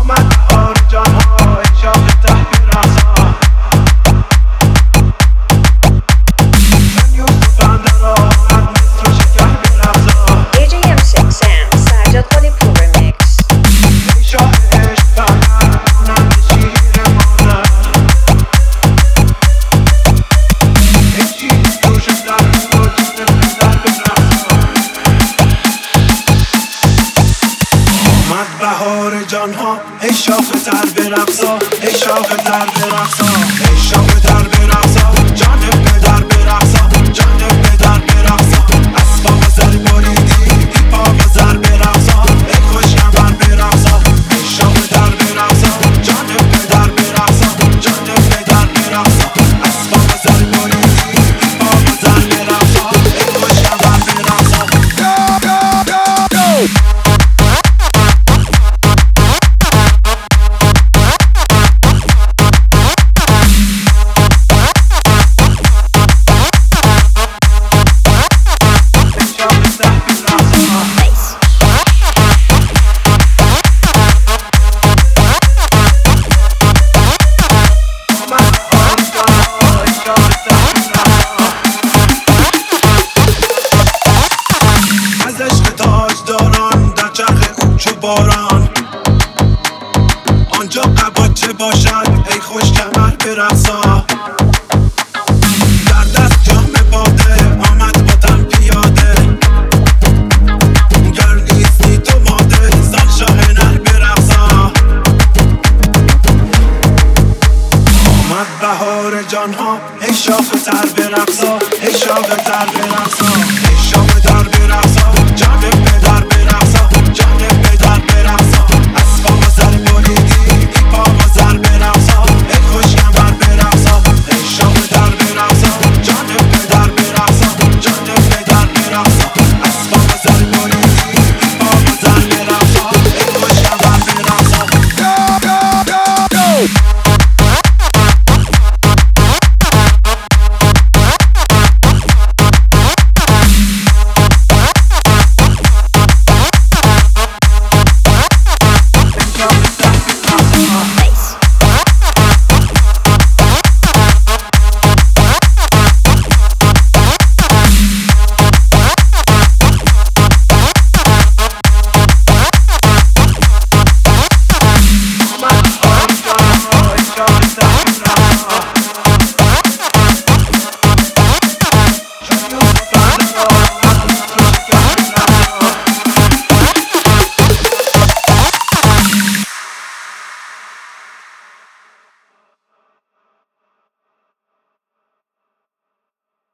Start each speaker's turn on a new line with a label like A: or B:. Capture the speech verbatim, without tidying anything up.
A: آمد بهار جانها ای شاخ ته رقصا من یوسف اندر آمد مصر و شکر برقصا
B: دی جی ام six Sam سجاد خالی پور ریمیکس
A: ای شاه عشق پرور مانند شیر مادر ای چیز جوش در رو جون پدر برقصا آمد بهار جانها ای شاخ تر برقصا ای شاخ تر برقصا ای شاخ تر برقصا جان پدر برقصا جان پدر برقصا اسباب زر بریدی پا و زر برقصا ای خوش کمر برقصا ای شاخ تر برقصا جان پدر برقصا جان پدر برقصا اسباب زر بریدی پا و زر برقصا ای خوش کمر برقصا از عشق تاجداران در چرخ کوچ و باران آنجا قباچه باشد ای خوش کمر برقصا در دست جام باده آمد با تن پیاده گر نیستی تو ماده سال شاه نر برقصا آمد بهار جانها ای شاخ تر برقصا ای شاخ تر برقصا